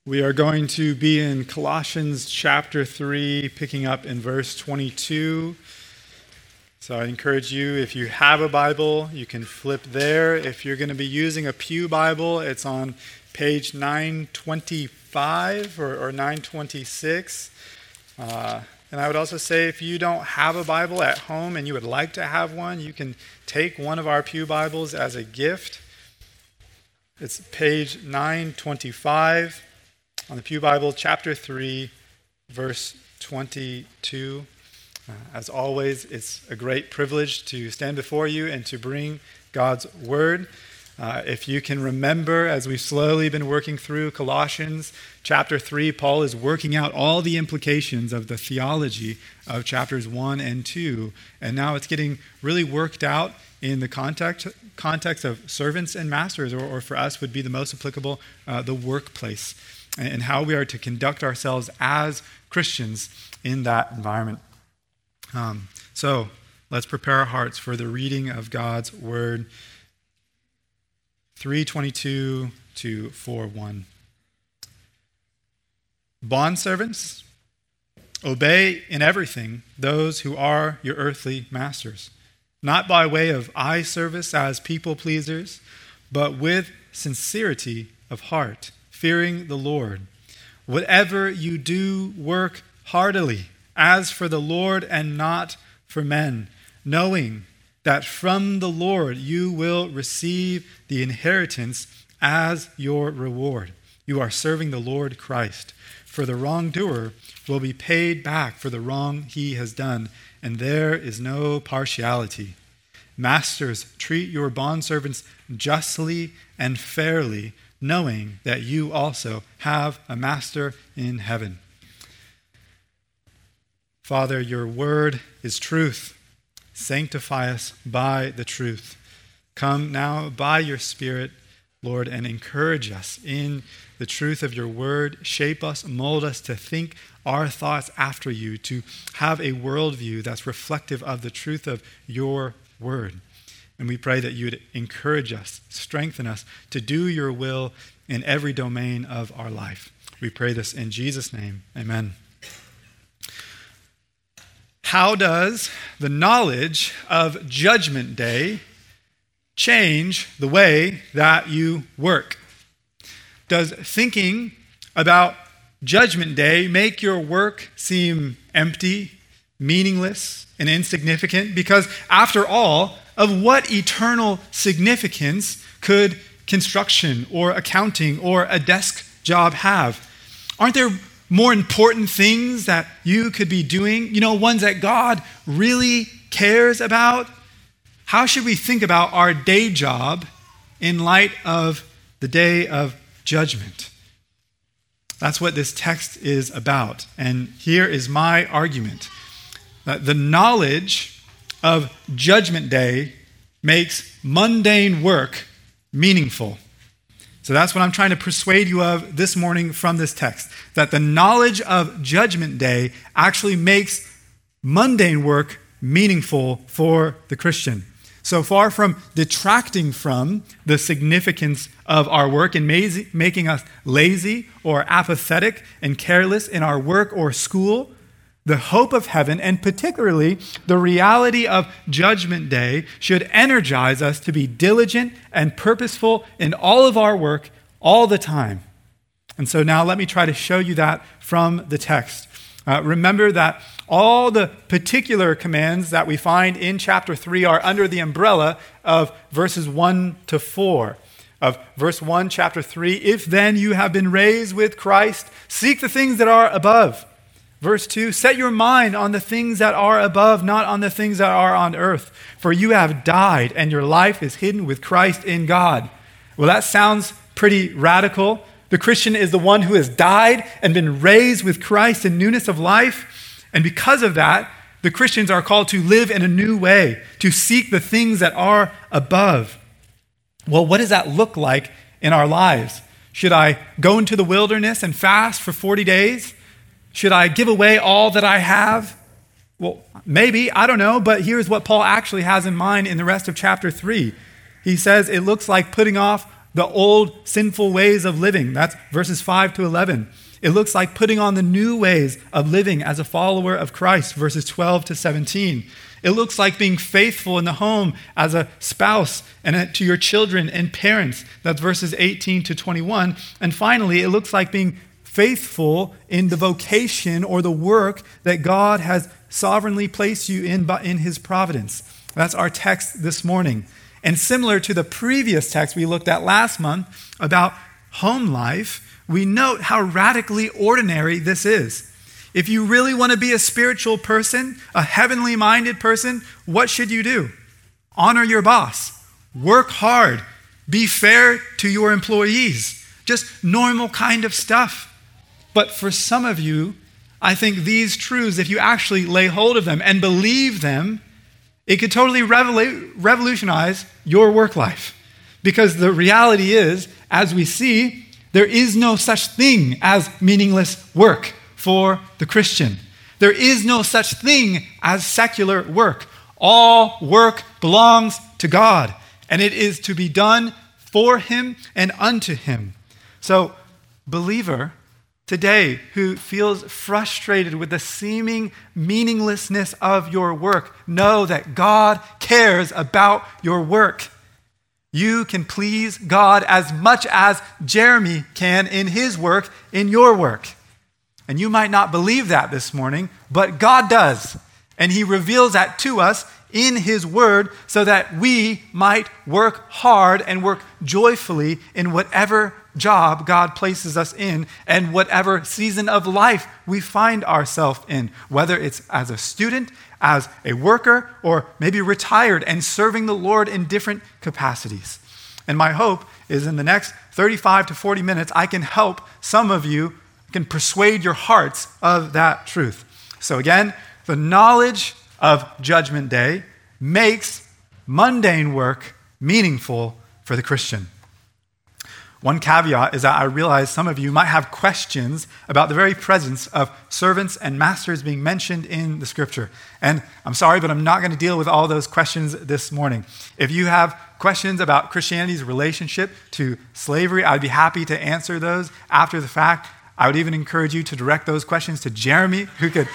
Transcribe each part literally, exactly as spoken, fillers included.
We are going to be in Colossians chapter three, picking up in verse twenty-two. So I encourage you, if you have a Bible, you can flip there. If you're going to be using a Pew Bible, it's on page nine twenty-five or, or nine twenty-six. Uh, and I would also say if you don't have a Bible at home and you would like to have one, you can take one of our Pew Bibles as a gift. It's page nine twenty-five. On the Pew Bible, chapter three, verse twenty-two. Uh, as always, it's a great privilege to stand before you and to bring God's word. Uh, if you can remember, as we've slowly been working through Colossians chapter three, Paul is working out all the implications of the theology of chapters one and two. And now it's getting really worked out in the context, context of servants and masters, or, or for us would be the most applicable, uh, the workplace, and how we are to conduct ourselves as Christians in that environment. Um, so let's prepare our hearts for the reading of God's word. three twenty-two to four one. Bondservants, obey in everything those who are your earthly masters, not by way of eye service as people pleasers, but with sincerity of heart, fearing the Lord. Whatever you do, work heartily, as for the Lord and not for men, knowing that from the Lord you will receive the inheritance as your reward. You are serving the Lord Christ. For the wrongdoer will be paid back for the wrong he has done, and there is no partiality. Masters, treat your bondservants justly and fairly, knowing that you also have a master in heaven. Father, your word is truth. Sanctify us by the truth. Come now by your Spirit, Lord, and encourage us in the truth of your word. Shape us, mold us to think our thoughts after you, to have a worldview that's reflective of the truth of your word. And we pray that you would encourage us, strengthen us to do your will in every domain of our life. We pray this in Jesus' name. Amen. How does the knowledge of Judgment Day change the way that you work? Does thinking about Judgment Day make your work seem empty, meaningless, and insignificant? Because after all, of what eternal significance could construction or accounting or a desk job have? Aren't there more important things that you could be doing? You know, ones that God really cares about? How should we think about our day job in light of the day of judgment? That's what this text is about. And here is my argument. That the knowledge of Judgment Day makes mundane work meaningful. So that's what I'm trying to persuade you of this morning from this text. That the knowledge of Judgment Day actually makes mundane work meaningful for the Christian. So far from detracting from the significance of our work and making us lazy or apathetic and careless in our work or school, the hope of heaven, and particularly the reality of Judgment Day, should energize us to be diligent and purposeful in all of our work all the time. And so now let me try to show you that from the text. Uh, remember that all the particular commands that we find in chapter three are under the umbrella of verses one to four. Of verse one, chapter three, if then you have been raised with Christ, seek the things that are above. Verse two, set your mind on the things that are above, not on the things that are on earth. For you have died, and your life is hidden with Christ in God. Well, that sounds pretty radical. The Christian is the one who has died and been raised with Christ in newness of life. And because of that, the Christians are called to live in a new way, to seek the things that are above. Well, what does that look like in our lives? Should I go into the wilderness and fast for forty days? Should I give away all that I have? Well, maybe, I don't know, but here's what Paul actually has in mind in the rest of chapter three. He says it looks like putting off the old sinful ways of living. That's verses five to eleven. It looks like putting on the new ways of living as a follower of Christ, verses twelve to seventeen. It looks like being faithful in the home as a spouse and to your children and parents. That's verses eighteen to twenty-one. And finally, it looks like being faithful in the vocation or the work that God has sovereignly placed you in in his providence. That's our text this morning. And similar to the previous text we looked at last month about home life, we note how radically ordinary this is. If you really want to be a spiritual person, a heavenly minded person, what should you do? Honor your boss. Work hard. Be fair to your employees. Just normal kind of stuff. But for some of you, I think these truths, if you actually lay hold of them and believe them, it could totally revolu- revolutionize your work life. Because the reality is, as we see, there is no such thing as meaningless work for the Christian. There is no such thing as secular work. All work belongs to God, and it is to be done for him and unto him. So, believer, today, who feels frustrated with the seeming meaninglessness of your work, know that God cares about your work. You can please God as much as Jeremy can in his work, in your work. And you might not believe that this morning, but God does. And he reveals that to us in his word so that we might work hard and work joyfully in whatever job God places us in and whatever season of life we find ourselves in, whether it's as a student, as a worker, or maybe retired and serving the Lord in different capacities. And my hope is in the next thirty-five to forty minutes, I can help some of you, can persuade your hearts of that truth. So again, the knowledge of Judgment Day makes mundane work meaningful for the Christian. One caveat is that I realize some of you might have questions about the very presence of servants and masters being mentioned in the scripture. And I'm sorry, but I'm not going to deal with all those questions this morning. If you have questions about Christianity's relationship to slavery, I'd be happy to answer those after the fact. I would even encourage you to direct those questions to Jeremy, who could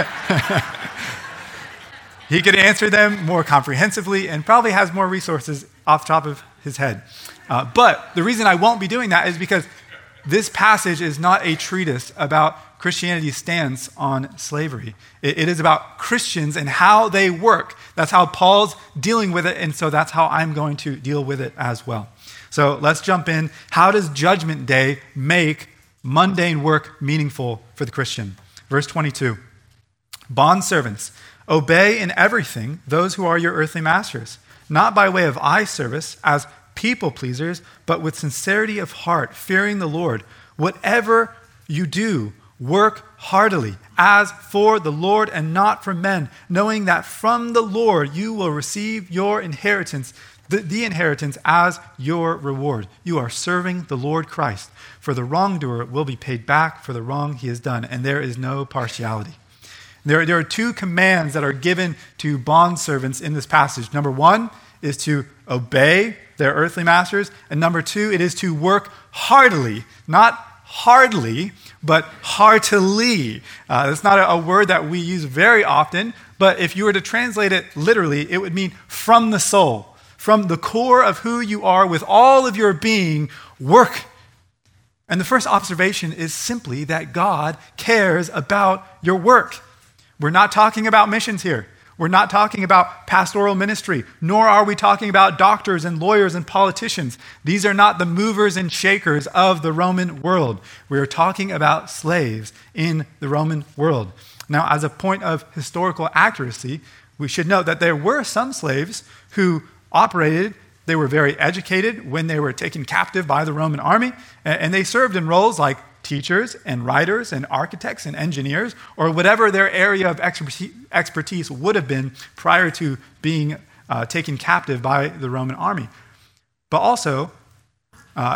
he could answer them more comprehensively and probably has more resources off the top of his head. Uh, but the reason I won't be doing that is because this passage is not a treatise about Christianity's stance on slavery. It, it is about Christians and how they work. That's how Paul's dealing with it, and so that's how I'm going to deal with it as well. So let's jump in. How does Judgment Day make mundane work meaningful for the Christian? Verse twenty-two, bondservants, obey in everything those who are your earthly masters, not by way of eye service as people pleasers, but with sincerity of heart, fearing the Lord. Whatever you do, work heartily, as for the Lord and not for men, knowing that from the Lord you will receive your inheritance, the, the inheritance as your reward. You are serving the Lord Christ. For the wrongdoer will be paid back for the wrong he has done, and there is no partiality. There, there are two commands that are given to bondservants in this passage. Number one is to obey their earthly masters, and number two, it is to work heartily, not hardly, but heartily. Uh, that's not a, a word that we use very often, but if you were to translate it literally, it would mean from the soul, from the core of who you are with all of your being, work. And the first observation is simply that God cares about your work. We're not talking about missions here. We're not talking about pastoral ministry, nor are we talking about doctors and lawyers and politicians. These are not the movers and shakers of the Roman world. We are talking about slaves in the Roman world. Now, as a point of historical accuracy, we should note that there were some slaves who operated, they were very educated when they were taken captive by the Roman army, and they served in roles like teachers and writers and architects and engineers, or whatever their area of expertise would have been prior to being uh, taken captive by the Roman army. But also, uh,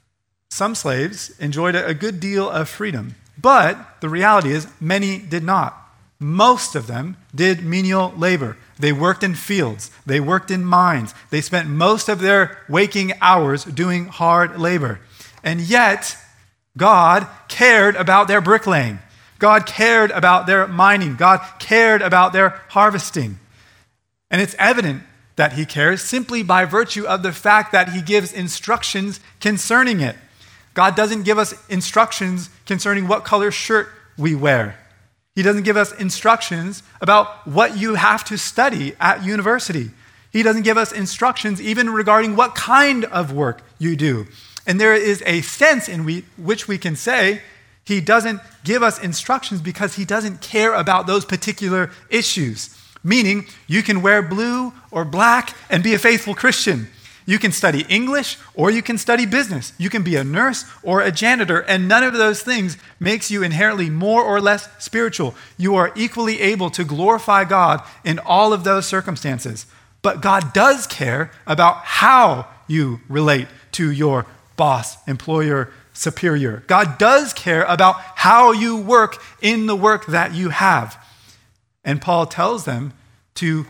some slaves enjoyed a good deal of freedom. But the reality is, many did not. Most of them did menial labor. They worked in fields. They worked in mines. They spent most of their waking hours doing hard labor. And yet, God cared about their bricklaying. God cared about their mining. God cared about their harvesting. And it's evident that he cares simply by virtue of the fact that he gives instructions concerning it. God doesn't give us instructions concerning what color shirt we wear. He doesn't give us instructions about what you have to study at university. He doesn't give us instructions even regarding what kind of work you do. And there is a sense in we, which we can say he doesn't give us instructions because he doesn't care about those particular issues. Meaning, you can wear blue or black and be a faithful Christian. You can study English or you can study business. You can be a nurse or a janitor, and none of those things makes you inherently more or less spiritual. You are equally able to glorify God in all of those circumstances. But God does care about how you relate to your boss, employer, superior. God does care about how you work in the work that you have. And Paul tells them to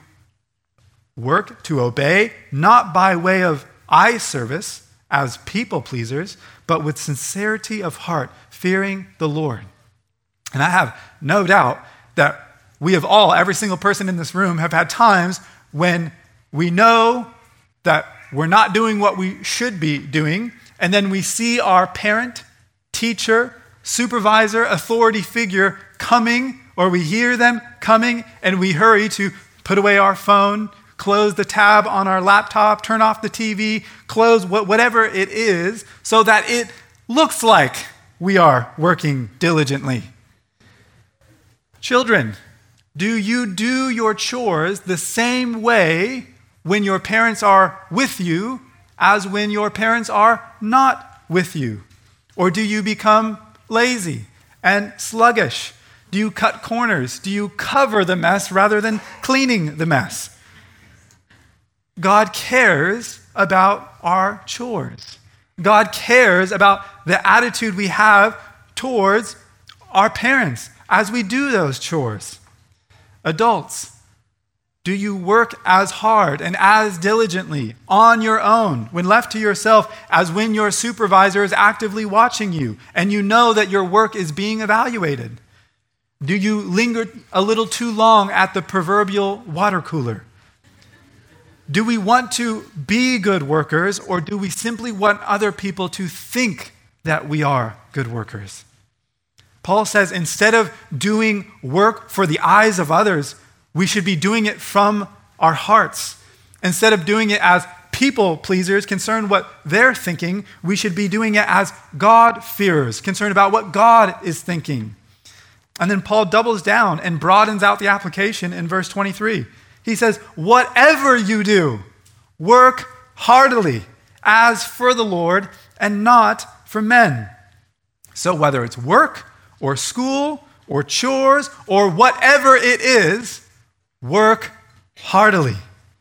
work, to obey, not by way of eye service as people pleasers, but with sincerity of heart, fearing the Lord. And I have no doubt that we have all, every single person in this room, have had times when we know that we're not doing what we should be doing, and then we see our parent, teacher, supervisor, authority figure coming, or we hear them coming, and we hurry to put away our phone, close the tab on our laptop, turn off the T V, close whatever it is, so that it looks like we are working diligently. Children, do you do your chores the same way when your parents are with you as when your parents are not with you? Or do you become lazy and sluggish? Do you cut corners? Do you cover the mess rather than cleaning the mess? God cares about our chores. God cares about the attitude we have towards our parents as we do those chores. Adults, do you work as hard and as diligently on your own when left to yourself as when your supervisor is actively watching you and you know that your work is being evaluated? Do you linger a little too long at the proverbial water cooler? Do we want to be good workers, or do we simply want other people to think that we are good workers? Paul says instead of doing work for the eyes of others, we should be doing it from our hearts. Instead of doing it as people pleasers, concerned what they're thinking, we should be doing it as God-fearers, concerned about what God is thinking. And then Paul doubles down and broadens out the application in verse twenty-three. He says, whatever you do, work heartily as for the Lord and not for men. So whether it's work or school or chores or whatever it is, work heartily.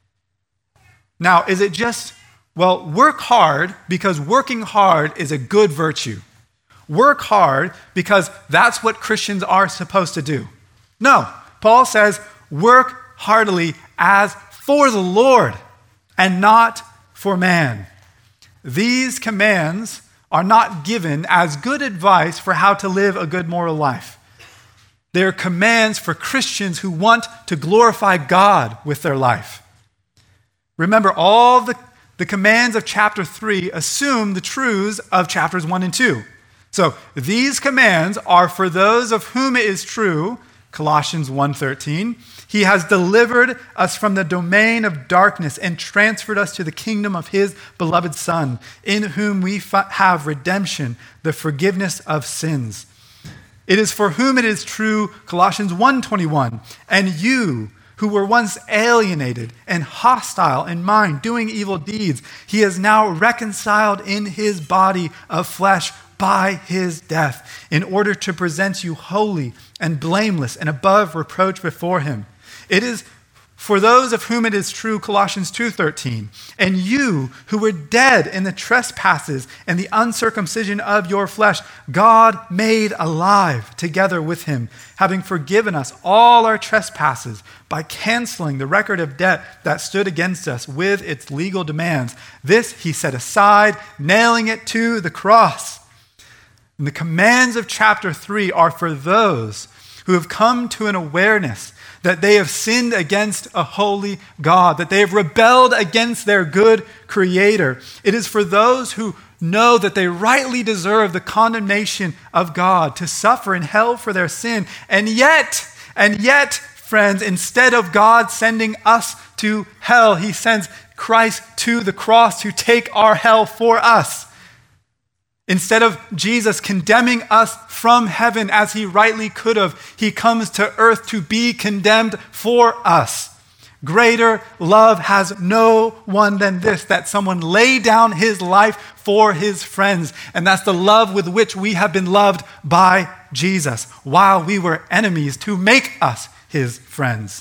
Now, is it just, well, work hard because working hard is a good virtue? Work hard because that's what Christians are supposed to do? No, Paul says work heartily as for the Lord and not for man. These commands are not given as good advice for how to live a good moral life. They're commands for Christians who want to glorify God with their life. Remember, all the, the commands of chapter three assume the truths of chapters one and two. So these commands are for those of whom it is true, Colossians one thirteen, he has delivered us from the domain of darkness and transferred us to the kingdom of his beloved Son, in whom we have redemption, the forgiveness of sins. It is for whom it is true, Colossians one twenty-one, and you who were once alienated and hostile in mind, doing evil deeds, he is now reconciled in his body of flesh by his death, in order to present you holy and blameless and above reproach before him. It is For those of whom it is true, Colossians two thirteen, and you who were dead in the trespasses and the uncircumcision of your flesh, God made alive together with him, having forgiven us all our trespasses by canceling the record of debt that stood against us with its legal demands. This he set aside, nailing it to the cross. And the commands of chapter three are for those who have come to an awareness that they have sinned against a holy God, that they have rebelled against their good Creator. It is for those who know that they rightly deserve the condemnation of God, to suffer in hell for their sin. And yet, and yet, friends, instead of God sending us to hell, he sends Christ to the cross to take our hell for us. Instead of Jesus condemning us from heaven as he rightly could have, he comes to earth to be condemned for us. Greater love has no one than this, that someone lay down his life for his friends. And that's the love with which we have been loved by Jesus while we were enemies, to make us his friends.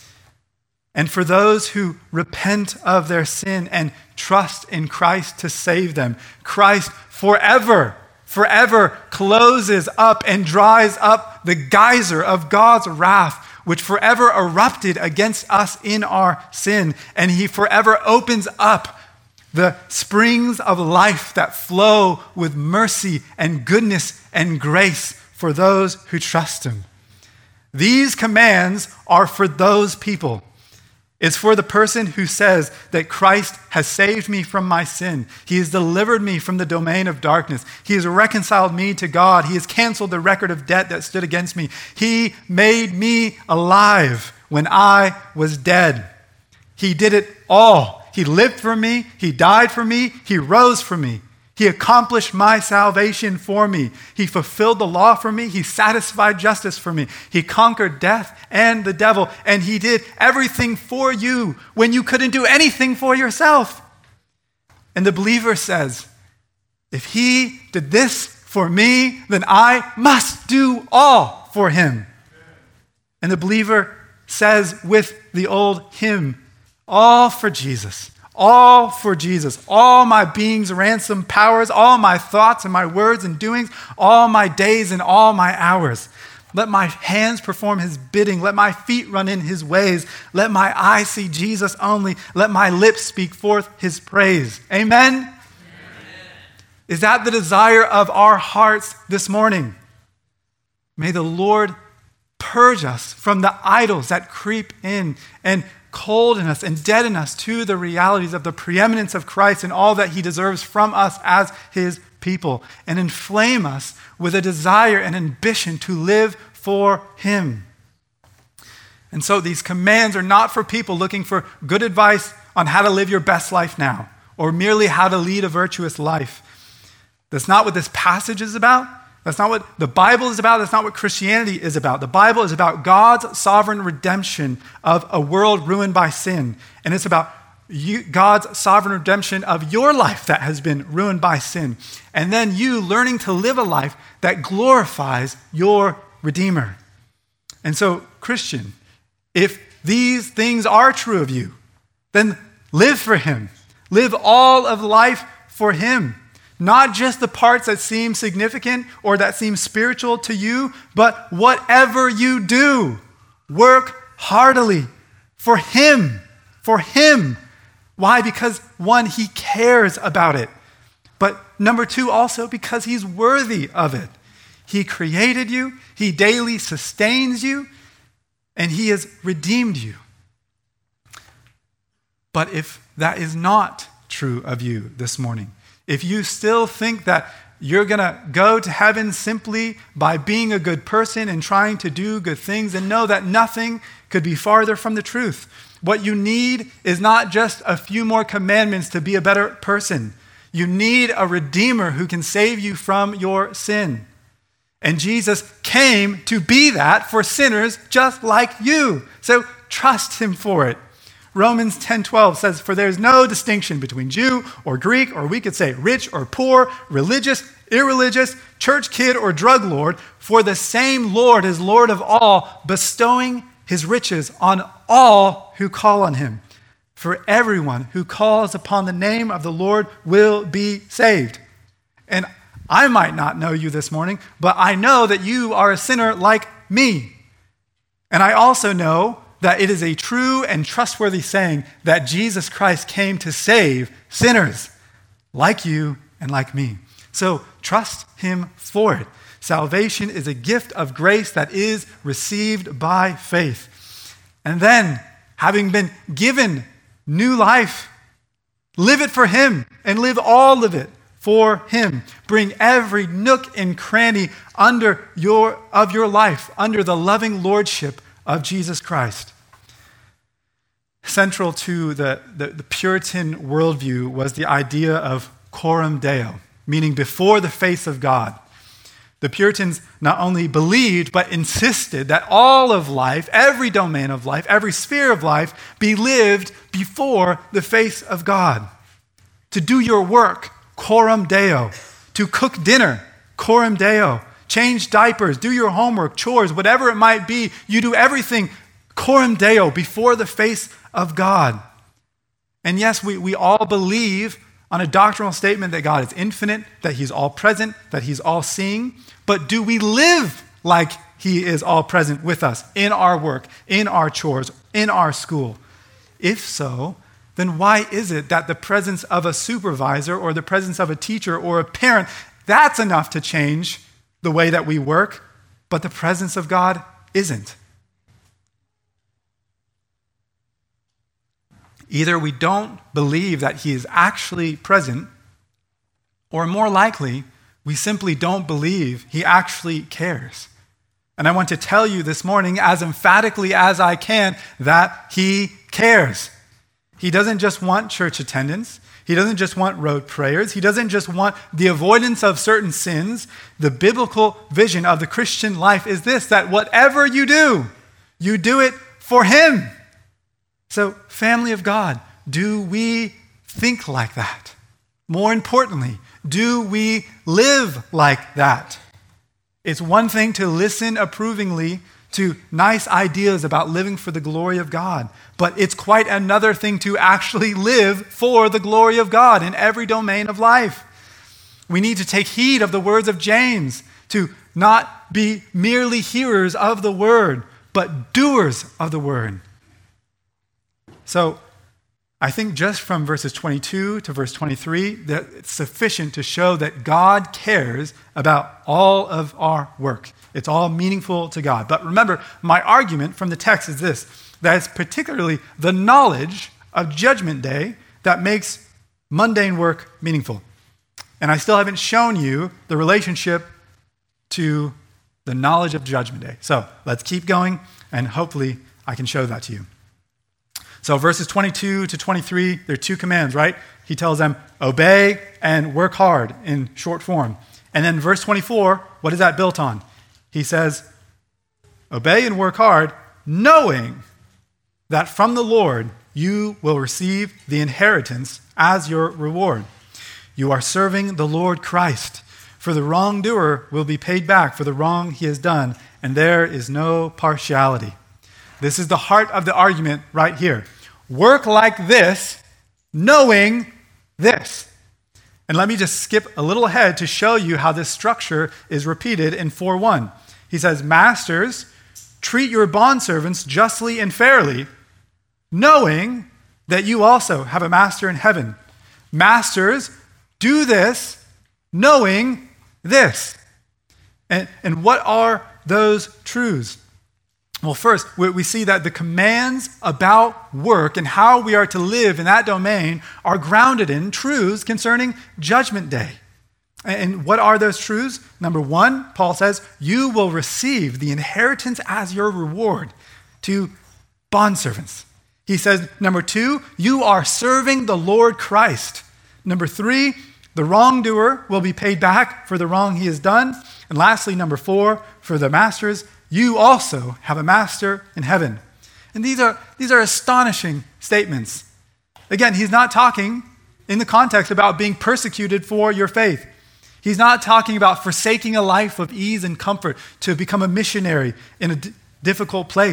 And for those who repent of their sin and trust in Christ to save them, Christ forever, forever closes up and dries up the geyser of God's wrath, which forever erupted against us in our sin. And he forever opens up the springs of life that flow with mercy and goodness and grace for those who trust him. These commands are for those people. It's for the person who says that Christ has saved me from my sin. He has delivered me from the domain of darkness. He has reconciled me to God. He has canceled the record of debt that stood against me. He made me alive when I was dead. He did it all. He lived for me. He died for me. He rose for me. He accomplished my salvation for me. He fulfilled the law for me. He satisfied justice for me. He conquered death and the devil. And he did everything for you when you couldn't do anything for yourself. And the believer says, if he did this for me, then I must do all for him. And the believer says with the old hymn, all for Jesus. All for Jesus, all my being's ransom powers, all my thoughts and my words and doings, all my days and all my hours. Let my hands perform his bidding. Let my feet run in his ways. Let my eyes see Jesus only. Let my lips speak forth his praise. Amen? Amen. Is that the desire of our hearts this morning? May the Lord purge us from the idols that creep in and cold in us and deaden us to the realities of the preeminence of Christ and all that he deserves from us as his people, and inflame us with a desire and ambition to live for him. And so these commands are not for people looking for good advice on how to live your best life now, or merely how to lead a virtuous life. That's not what this passage is about. That's not what the Bible is about. That's not what Christianity is about. The Bible is about God's sovereign redemption of a world ruined by sin. And it's about you, God's sovereign redemption of your life that has been ruined by sin. And then you learning to live a life that glorifies your Redeemer. And so, Christian, if these things are true of you, then live for him. Live all of life for him. Not just the parts that seem significant or that seem spiritual to you, but whatever you do, work heartily for him, for him. Why? Because one, he cares about it. But number two, also because he's worthy of it. He created you, he daily sustains you, and he has redeemed you. But if that is not true of you this morning, if you still think that you're going to go to heaven simply by being a good person and trying to do good things, then know that nothing could be farther from the truth. What you need is not just a few more commandments to be a better person. You need a Redeemer who can save you from your sin. And Jesus came to be that for sinners just like you. So trust him for it. Romans ten twelve says, for there is no distinction between Jew or Greek, or we could say rich or poor, religious, irreligious, church kid or drug lord, for the same Lord is Lord of all, bestowing his riches on all who call on him. For everyone who calls upon the name of the Lord will be saved. And I might not know you this morning, but I know that you are a sinner like me. And I also know that it is a true and trustworthy saying that Jesus Christ came to save sinners like you and like me. So trust him for it. Salvation is a gift of grace that is received by faith. And then, having been given new life, live it for him and live all of it for him. Bring every nook and cranny under your of your life under the loving lordship of Jesus Christ. Central to the, the, the Puritan worldview was the idea of coram Deo, meaning before the face of God. The Puritans not only believed, but insisted that all of life, every domain of life, every sphere of life, be lived before the face of God. To do your work, coram Deo. To cook dinner, coram Deo. Change diapers, do your homework, chores, whatever it might be, you do everything coram Deo, before the face of God. And yes, we, we all believe on a doctrinal statement that God is infinite, that he's all present, that he's all seeing. But do we live like he is all present with us in our work, in our chores, in our school? If so, then why is it that the presence of a supervisor or the presence of a teacher or a parent, that's enough to change the way that we work, but the presence of God isn't? Either we don't believe that he is actually present, or more likely, we simply don't believe he actually cares. And I want to tell you this morning, as emphatically as I can, that he cares. He doesn't just want church attendance. He doesn't just want rote prayers. He doesn't just want the avoidance of certain sins. The biblical vision of the Christian life is this, that whatever you do, you do it for him. So, family of God, do we think like that? More importantly, do we live like that? It's one thing to listen approvingly to nice ideas about living for the glory of God, but it's quite another thing to actually live for the glory of God in every domain of life. We need to take heed of the words of James, to not be merely hearers of the word, but doers of the word. So I think just from verses twenty-two to verse twenty-three, that it's sufficient to show that God cares about all of our work. It's all meaningful to God. But remember, my argument from the text is this, that it's particularly the knowledge of Judgment Day that makes mundane work meaningful. And I still haven't shown you the relationship to the knowledge of Judgment Day. So let's keep going, and hopefully I can show that to you. So verses twenty-two to twenty-three, there are two commands, right? He tells them, obey and work hard in short form. And then verse twenty-four, what is that built on? He says, obey and work hard, knowing that from the Lord you will receive the inheritance as your reward. You are serving the Lord Christ. For the wrongdoer will be paid back for the wrong he has done, and there is no partiality. This is the heart of the argument right here. Work like this, knowing this. And let me just skip a little ahead to show you how this structure is repeated in four one. He says, masters, treat your bondservants justly and fairly, knowing that you also have a master in heaven. Masters, do this, knowing this. And, and what are those truths? Well, first, we see that the commands about work and how we are to live in that domain are grounded in truths concerning Judgment Day. And what are those truths? Number one, Paul says, you will receive the inheritance as your reward to bondservants. He says, number two, you are serving the Lord Christ. Number three, the wrongdoer will be paid back for the wrong he has done. And lastly, number four, for the masters, you also have a master in heaven. And these are, these are astonishing statements. Again, he's not talking in the context about being persecuted for your faith. He's not talking about forsaking a life of ease and comfort to become a missionary in a d- difficult place.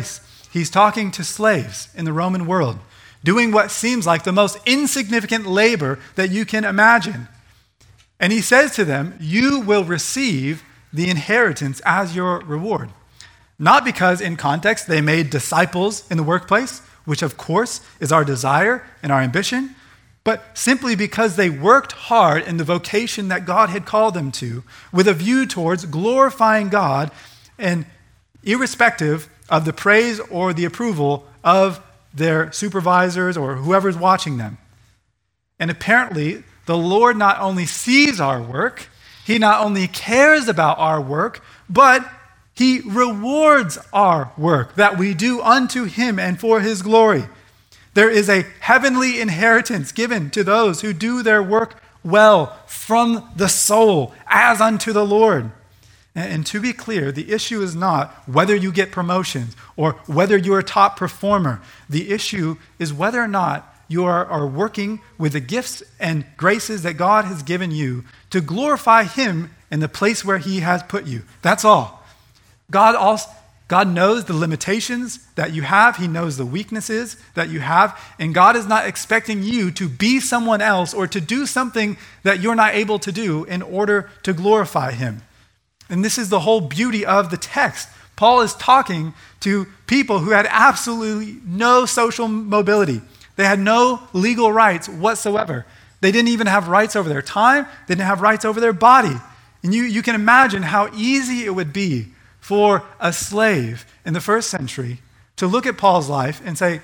he's talking to slaves in the Roman world, doing what seems like the most insignificant labor that you can imagine. And he says to them, you will receive the inheritance as your reward. Not because in context they made disciples in the workplace, which of course is our desire and our ambition, but simply because they worked hard in the vocation that God had called them to, with a view towards glorifying God, and irrespective of the praise or the approval of their supervisors or whoever's watching them. And apparently, the Lord not only sees our work, he not only cares about our work, but he rewards our work that we do unto him and for his glory. There is a heavenly inheritance given to those who do their work well from the soul as unto the Lord. And, and to be clear, the issue is not whether you get promotions or whether you're a top performer. The issue is whether or not you are, are working with the gifts and graces that God has given you to glorify him in the place where he has put you. That's all. God also God knows the limitations that you have. He knows the weaknesses that you have. And God is not expecting you to be someone else or to do something that you're not able to do in order to glorify him. And this is the whole beauty of the text. Paul is talking to people who had absolutely no social mobility. They had no legal rights whatsoever. They didn't even have rights over their time. They didn't have rights over their body. And you, you can imagine how easy it would be for a slave in the first century to look at Paul's life and say,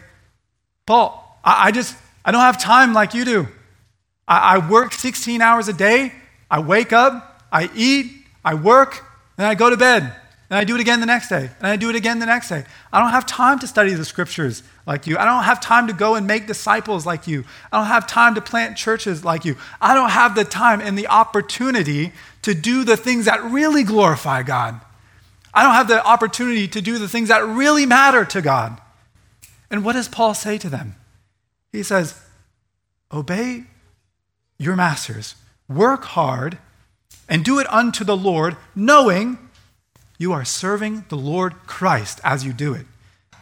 Paul, I, I just, I don't have time like you do. I, I work sixteen hours a day. I wake up, I eat, I work, then I go to bed. And I do it again the next day. And I do it again the next day. I don't have time to study the scriptures like you. I don't have time to go and make disciples like you. I don't have time to plant churches like you. I don't have the time and the opportunity to do the things that really glorify God. I don't have the opportunity to do the things that really matter to God. And what does Paul say to them? He says, obey your masters, work hard, and do it unto the Lord, knowing you are serving the Lord Christ as you do it.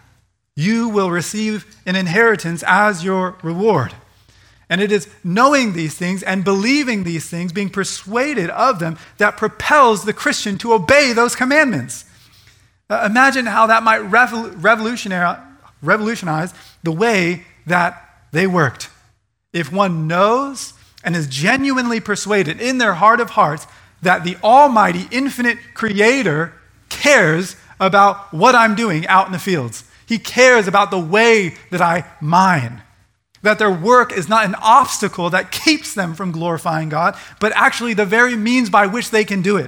You will receive an inheritance as your reward. And it is knowing these things and believing these things, being persuaded of them, that propels the Christian to obey those commandments. Uh, imagine how that might revol- revolutionize, revolutionize the way that they worked. If one knows and is genuinely persuaded in their heart of hearts that the almighty, infinite creator cares about what I'm doing out in the fields. He cares about the way that I mine. That their work is not an obstacle that keeps them from glorifying God, but actually the very means by which they can do it.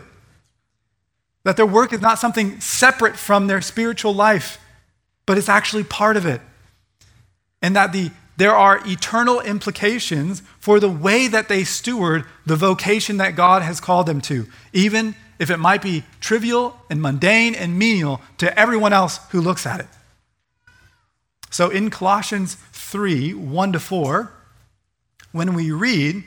That their work is not something separate from their spiritual life, but it's actually part of it. And that the there are eternal implications for the way that they steward the vocation that God has called them to, even if it might be trivial and mundane and menial to everyone else who looks at it. So in Colossians three, one to four, when we read,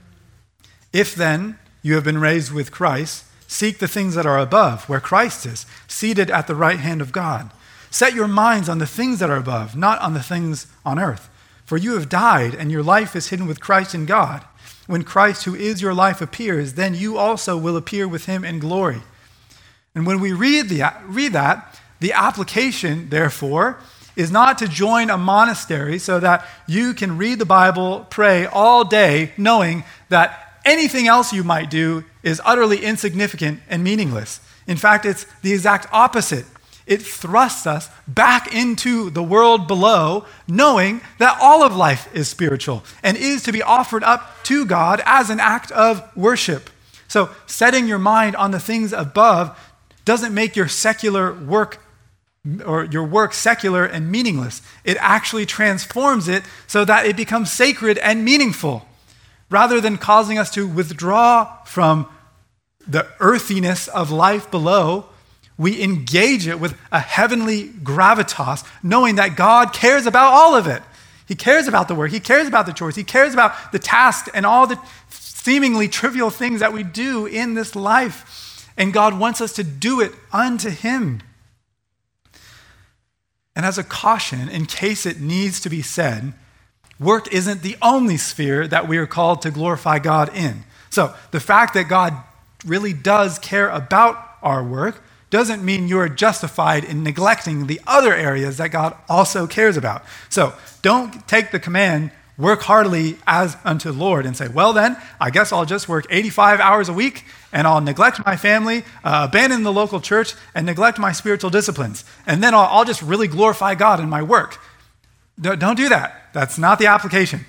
if then you have been raised with Christ, seek the things that are above, where Christ is, seated at the right hand of God. Set your minds on the things that are above, not on the things on earth. For you have died, and your life is hidden with Christ in God. When Christ, who is your life, appears, then you also will appear with him in glory. And when we read, the, read that, the application, therefore, is not to join a monastery so that you can read the Bible, pray all day, knowing that anything else you might do is utterly insignificant and meaningless. In fact, it's the exact opposite. It thrusts us back into the world below, knowing that all of life is spiritual and is to be offered up to God as an act of worship. So setting your mind on the things above doesn't make your secular work or your work secular and meaningless. It actually transforms it so that it becomes sacred and meaningful, rather than causing us to withdraw from the earthiness of life below. We engage it with a heavenly gravitas, knowing that God cares about all of it. He cares about the work. He cares about the chores. He cares about the tasks and all the seemingly trivial things that we do in this life. And God wants us to do it unto him. And as a caution, in case it needs to be said, work isn't the only sphere that we are called to glorify God in. So the fact that God really does care about our work doesn't mean you're justified in neglecting the other areas that God also cares about. So don't take the command, work heartily as unto the Lord, and say, well then, I guess I'll just work eighty-five hours a week and I'll neglect my family, uh, abandon the local church, and neglect my spiritual disciplines. And then I'll, I'll just really glorify God in my work. Don't do that. That's not the application.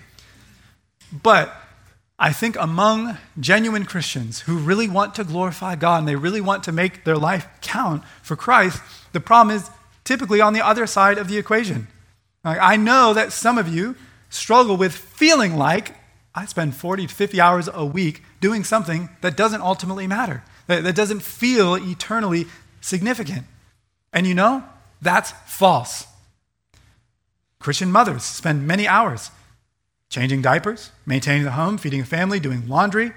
But I think among genuine Christians who really want to glorify God and they really want to make their life count for Christ, the problem is typically on the other side of the equation. Like, I know that some of you struggle with feeling like I spend forty to fifty hours a week doing something that doesn't ultimately matter, that, that doesn't feel eternally significant. And you know, that's false. Christian mothers spend many hours changing diapers, maintaining the home, feeding a family, doing laundry,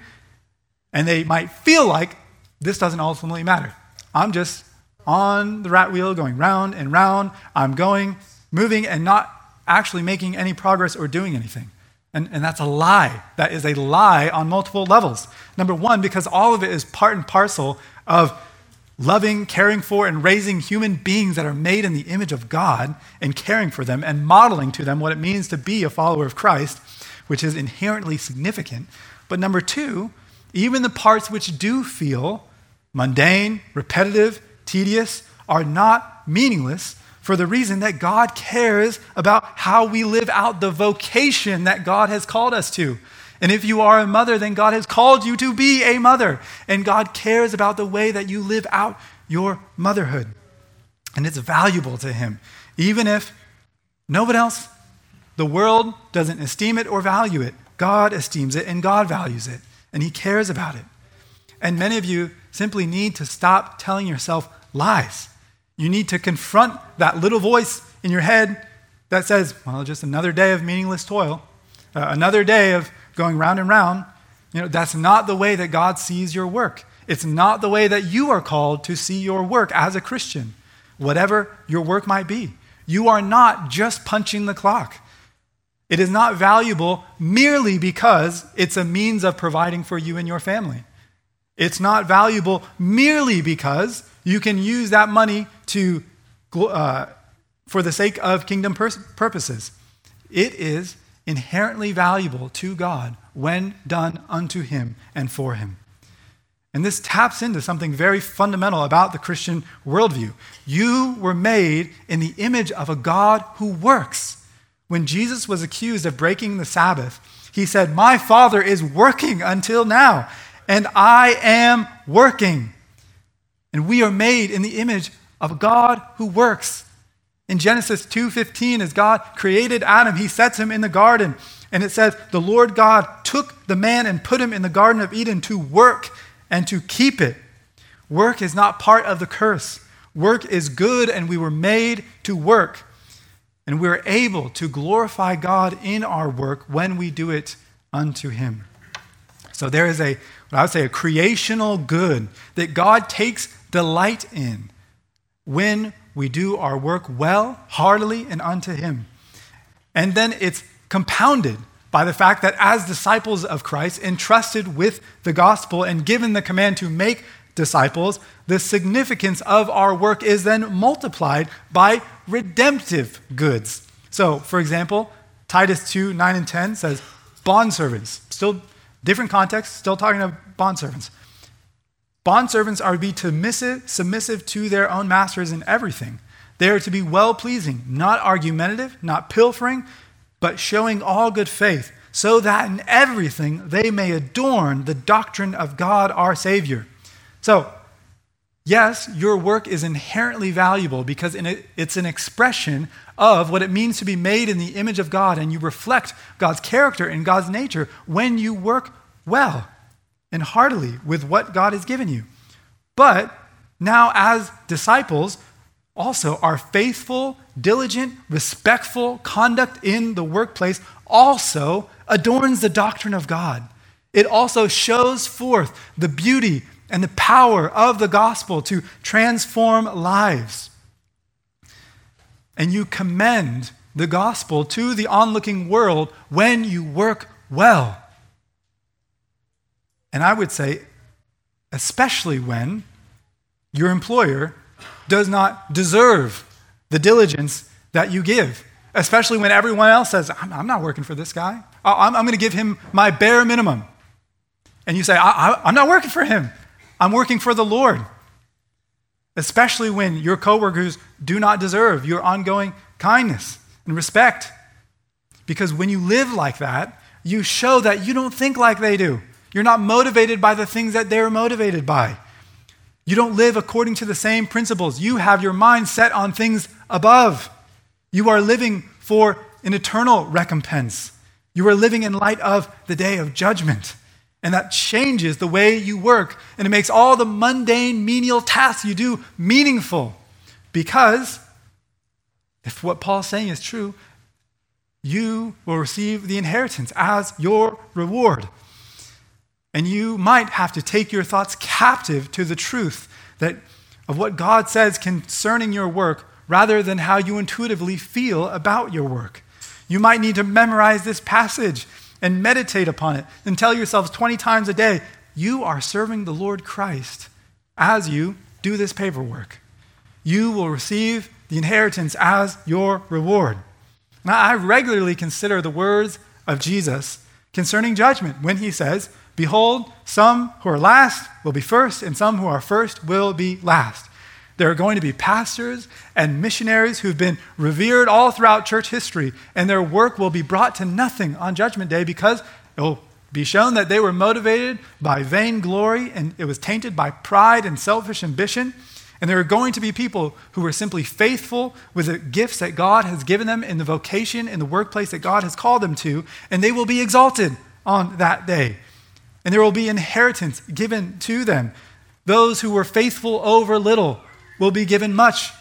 and they might feel like this doesn't ultimately matter. I'm just on the rat wheel going round and round. I'm going, moving, and not actually making any progress or doing anything. And, and that's a lie. That is a lie on multiple levels. Number one, because all of it is part and parcel of loving, caring for, and raising human beings that are made in the image of God and caring for them and modeling to them what it means to be a follower of Christ, which is inherently significant. But number two, even the parts which do feel mundane, repetitive, tedious are not meaningless for the reason that God cares about how we live out the vocation that God has called us to. And if you are a mother, then God has called you to be a mother. And God cares about the way that you live out your motherhood. And it's valuable to him. Even if no one else, the world doesn't esteem it or value it, God esteems it and God values it. And he cares about it. And many of you simply need to stop telling yourself lies. You need to confront that little voice in your head that says, well, just another day of meaningless toil, uh, another day of going round and round. You know, that's not the way that God sees your work. It's not the way that you are called to see your work as a Christian, whatever your work might be. You are not just punching the clock. It is not valuable merely because it's a means of providing for you and your family. It's not valuable merely because you can use that money to uh, for the sake of kingdom pur- purposes. It is inherently valuable to God when done unto him and for him. And this taps into something very fundamental about the Christian worldview. You were made in the image of a God who works. When Jesus was accused of breaking the Sabbath, he said, "My Father is working until now, and I am working." And we are made in the image of a God who works. In Genesis two fifteen, as God created Adam, he sets him in the garden. And it says, the Lord God took the man and put him in the Garden of Eden to work and to keep it. Work is not part of the curse. Work is good, and we were made to work. And we're able to glorify God in our work when we do it unto him. So there is a, what I would say, a creational good that God takes delight in when we do our work well, heartily, and unto him. And then it's compounded by the fact that as disciples of Christ, entrusted with the gospel and given the command to make disciples, the significance of our work is then multiplied by redemptive goods. So, for example, Titus two, nine and ten says, bondservants, still different context, still talking about bondservants. Bondservants are to be submissive, submissive to their own masters in everything. They are to be well-pleasing, not argumentative, not pilfering, but showing all good faith, so that in everything they may adorn the doctrine of God our Savior. So, yes, your work is inherently valuable because it's an expression of what it means to be made in the image of God, and you reflect God's character and God's nature when you work well and heartily with what God has given you. But now as disciples, also our faithful, diligent, respectful conduct in the workplace also adorns the doctrine of God. It also shows forth the beauty and the power of the gospel to transform lives. and you commend the gospel to the onlooking world when you work well. And I would say, especially when your employer does not deserve the diligence that you give, especially when everyone else says, I'm, I'm not working for this guy. I'm, I'm going to give him my bare minimum. And you say, I, I, I'm not working for him. I'm working for the Lord. Especially when your coworkers do not deserve your ongoing kindness and respect. Because when you live like that, you show that you don't think like they do. You're not motivated by the things that they're motivated by. You don't live according to the same principles. You have your mind set on things above. You are living for an eternal recompense. You are living in light of the day of judgment. And that changes the way you work. And it makes all the mundane, menial tasks you do meaningful. Because if what Paul's saying is true, you will receive the inheritance as your reward. And you might have to take your thoughts captive to the truth that of what God says concerning your work rather than how you intuitively feel about your work. You might need to memorize this passage and meditate upon it and tell yourselves twenty times a day, you are serving the Lord Christ as you do this paperwork. You will receive the inheritance as your reward. Now, I regularly consider the words of Jesus concerning judgment when he says, behold, some who are last will be first, and some who are first will be last. There are going to be pastors and missionaries who've been revered all throughout church history, and their work will be brought to nothing on Judgment Day because it will be shown that they were motivated by vainglory, and it was tainted by pride and selfish ambition. And there are going to be people who are simply faithful with the gifts that God has given them in the vocation, in the workplace that God has called them to, and they will be exalted on that day. And there will be inheritance given to them. Those who were faithful over little will be given much.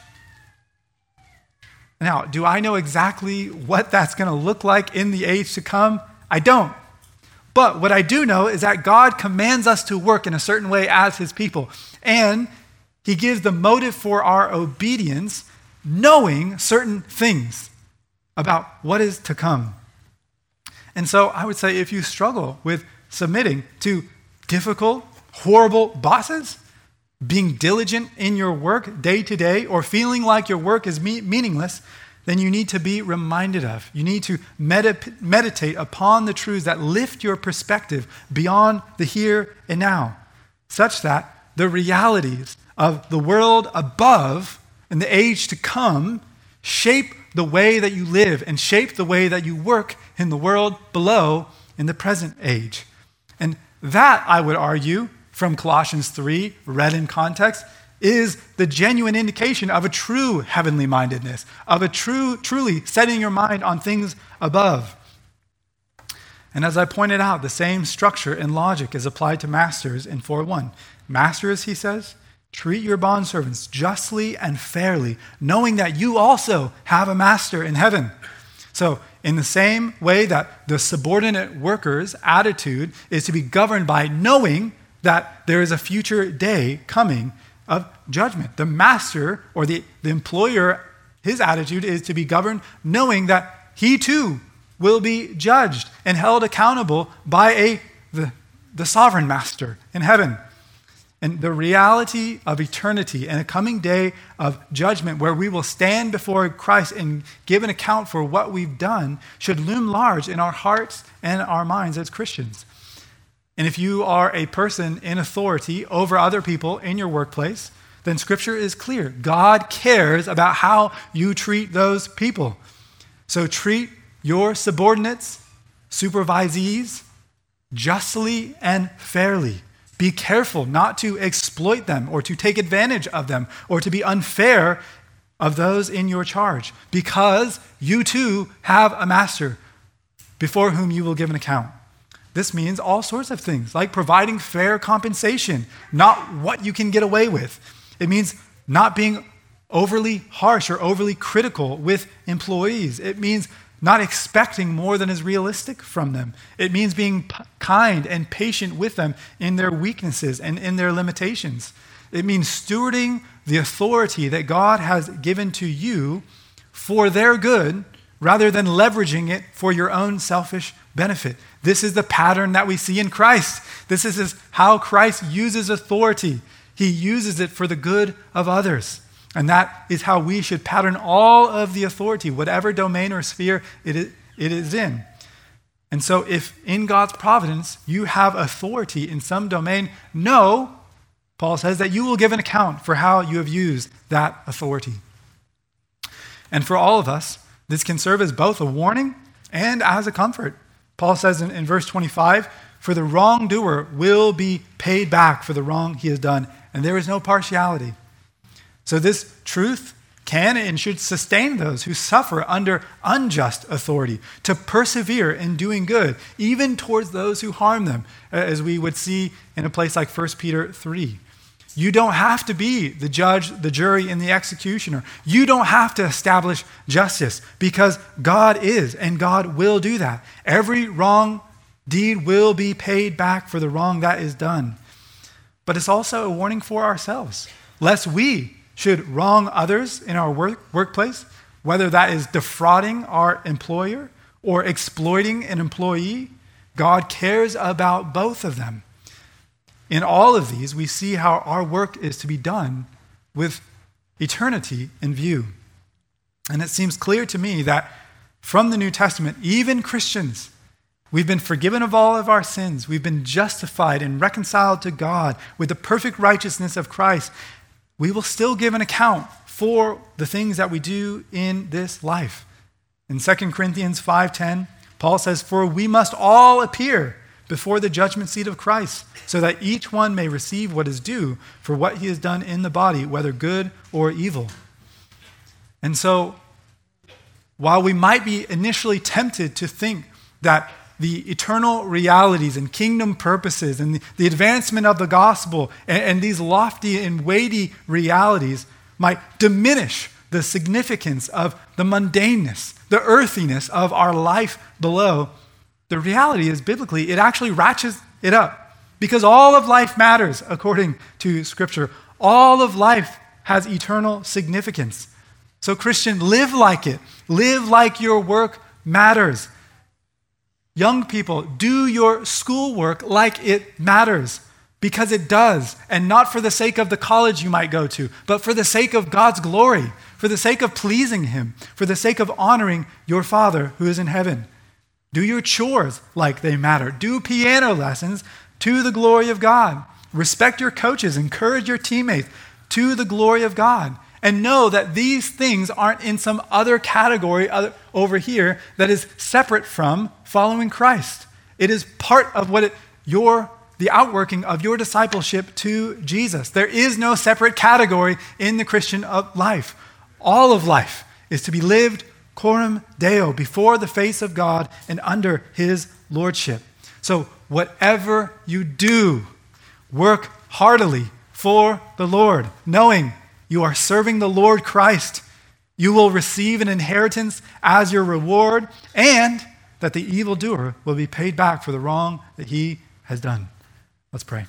Now, do I know exactly what that's going to look like in the age to come? I don't. But what I do know is that God commands us to work in a certain way as his people. And he gives the motive for our obedience, knowing certain things about what is to come. And so I would say if you struggle with submitting to difficult, horrible bosses, being diligent in your work day to day, or feeling like your work is me- meaningless, then you need to be reminded of. You need to medit- meditate upon the truths that lift your perspective beyond the here and now, such that the realities of the world above and the age to come shape the way that you live and shape the way that you work in the world below in the present age. And that, I would argue, from Colossians three, read in context, is the genuine indication of a true heavenly mindedness, of a true, truly setting your mind on things above. And as I pointed out, the same structure and logic is applied to masters in four one. Masters, he says, treat your bondservants justly and fairly, knowing that you also have a master in heaven. So, in the same way that the subordinate worker's attitude is to be governed by knowing that there is a future day coming of judgment. The master or the, the employer, his attitude is to be governed knowing that he too will be judged and held accountable by a the, the sovereign master in heaven. And the reality of eternity and a coming day of judgment where we will stand before Christ and give an account for what we've done should loom large in our hearts and our minds as Christians. And if you are a person in authority over other people in your workplace, then Scripture is clear. God cares about how you treat those people. So treat your subordinates, supervisees, justly and fairly. Be careful not to exploit them or to take advantage of them or to be unfair of those in your charge, because you too have a master before whom you will give an account. This means all sorts of things, like providing fair compensation, not what you can get away with. It means not being overly harsh or overly critical with employees. It means not expecting more than is realistic from them. It means being p- kind and patient with them in their weaknesses and in their limitations. It means stewarding the authority that God has given to you for their good rather than leveraging it for your own selfish benefit. This is the pattern that we see in Christ. This is how Christ uses authority. He uses it for the good of others. And that is how we should pattern all of the authority, whatever domain or sphere it is, it is in. And so if in God's providence you have authority in some domain, know, Paul says, that you will give an account for how you have used that authority. And for all of us, this can serve as both a warning and as a comfort. Paul says in, in verse twenty-five, for the wrongdoer will be paid back for the wrong he has done, and there is no partiality. So this truth can and should sustain those who suffer under unjust authority to persevere in doing good, even towards those who harm them, as we would see in a place like First Peter three. You don't have to be the judge, the jury, and the executioner. You don't have to establish justice because God is, and God will do that. Every wrong deed will be paid back for the wrong that is done. But it's also a warning for ourselves, lest we should wrong others in our work, workplace, whether that is defrauding our employer or exploiting an employee. God cares about both of them. In all of these, we see how our work is to be done with eternity in view. And it seems clear to me that from the New Testament, even Christians, we've been forgiven of all of our sins. We've been justified and reconciled to God with the perfect righteousness of Christ. We will still give an account for the things that we do in this life. In Second Corinthians five ten, Paul says, for we must all appear before the judgment seat of Christ, so that each one may receive what is due for what he has done in the body, whether good or evil. And so, while we might be initially tempted to think that the eternal realities and kingdom purposes and the, the advancement of the gospel and, and these lofty and weighty realities might diminish the significance of the mundaneness, the earthiness of our life below, the reality is, biblically, it actually ratchets it up. Because all of life matters, according to Scripture. All of life has eternal significance. So, Christian, live like it. Live like your work matters. Young people, do your schoolwork like it matters. Because it does. And not for the sake of the college you might go to, but for the sake of God's glory, for the sake of pleasing Him, for the sake of honoring your Father who is in heaven. Do your chores like they matter. Do piano lessons to the glory of God. Respect your coaches. Encourage your teammates to the glory of God. And know that these things aren't in some other category over here that is separate from following Christ. It is part of what it, your the outworking of your discipleship to Jesus. There is no separate category in the Christian life. All of life is to be lived coram Deo, before the face of God and under His lordship. So whatever you do, work heartily for the Lord, knowing you are serving the Lord Christ. You will receive an inheritance as your reward, and that the evildoer will be paid back for the wrong that he has done. Let's pray.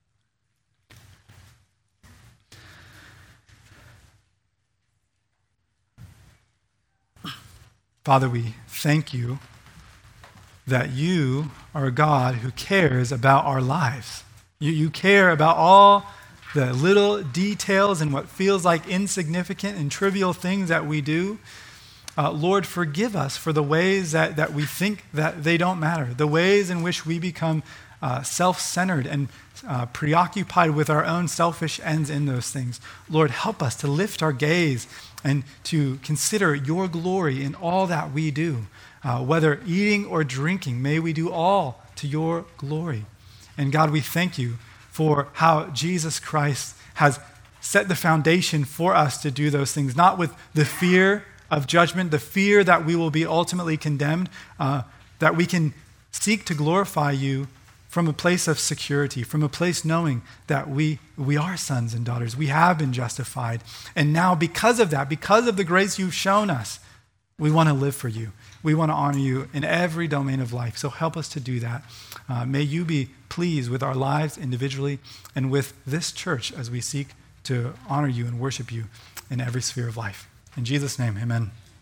Father, we thank you that you are a God who cares about our lives. You, you care about all the little details and what feels like insignificant and trivial things that we do. Uh, Lord, forgive us for the ways that, that we think that they don't matter, the ways in which we become uh, self-centered and uh, preoccupied with our own selfish ends in those things. Lord, help us to lift our gaze and to consider your glory in all that we do. Uh, whether eating or drinking, may we do all to your glory. And God, we thank you for how Jesus Christ has set the foundation for us to do those things, not with the fear of judgment, the fear that we will be ultimately condemned, uh, that we can seek to glorify you from a place of security, from a place knowing that we, we are sons and daughters. We have been justified. And now because of that, because of the grace you've shown us, we want to live for you. We want to honor you in every domain of life. So help us to do that. Uh, may you be pleased with our lives individually and with this church as we seek to honor you and worship you in every sphere of life. In Jesus' name, amen.